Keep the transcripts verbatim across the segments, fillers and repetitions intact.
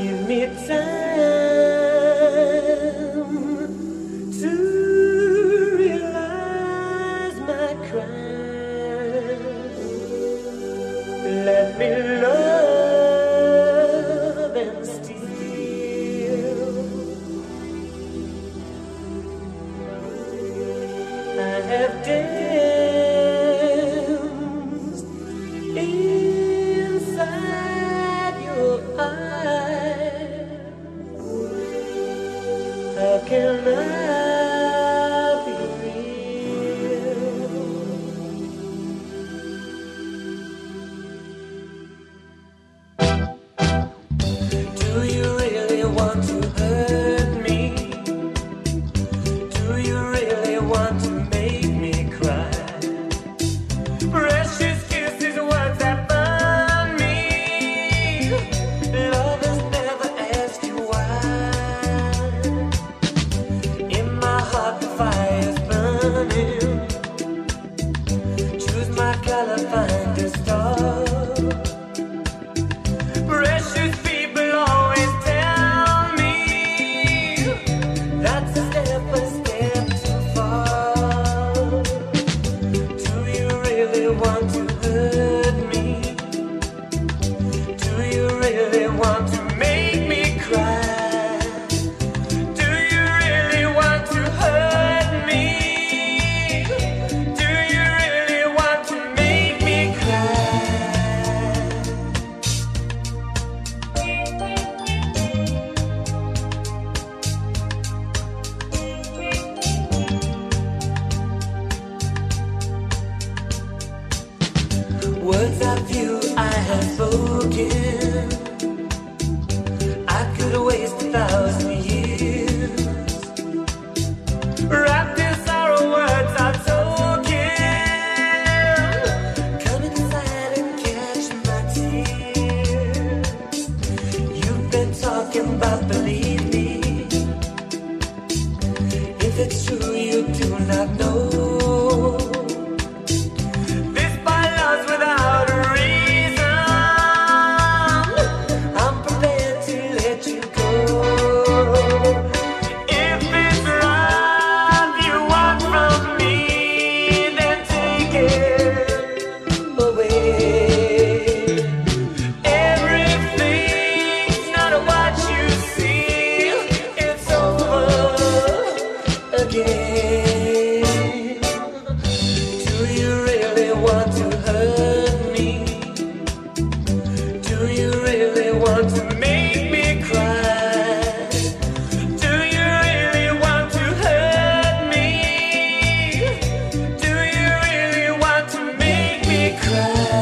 Give me time to realize my crime. Let me love and steal. I have danced inside your eyes. How can I be real? Do you really want to hurt me? Do you really want to make me cry? Precious kisses, words that burn me. Lovers never ask you why. In my heart the fire's burning. Choose my color, find a star. Precious people always tell me that's a step, a step too far. Do you really want to hurt me? Do you really want to make me cry? Do you really want to hurt me? Do you really want to make me cry? Words of you I have spoken. I could waste a thousand years. Wrapped in sorrow, words are token. Come inside and catch my tears. You've been talking about, believe me. If it's true, you do not know. This by love's without a reason. I'm prepared to let you go. If it's love you want from me, then take it away. Everything's not what you see. It's over again. Do you really want to hurt me? Do you really want to make me cry? Do you really want to hurt me? Do you really want to make me cry?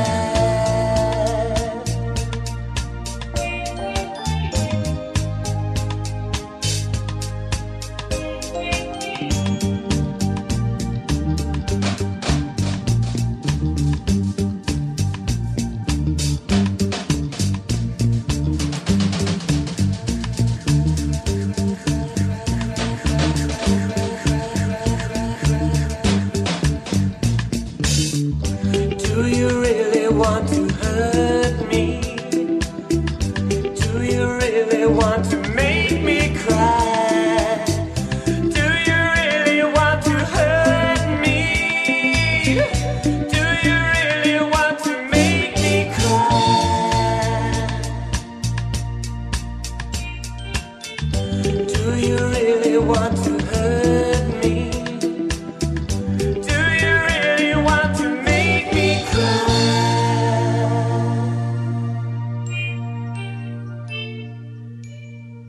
Do you really want to hurt me? Do you really want to make me cry? Do you really want to hurt me? Do you really want to make me cry? Do you really want to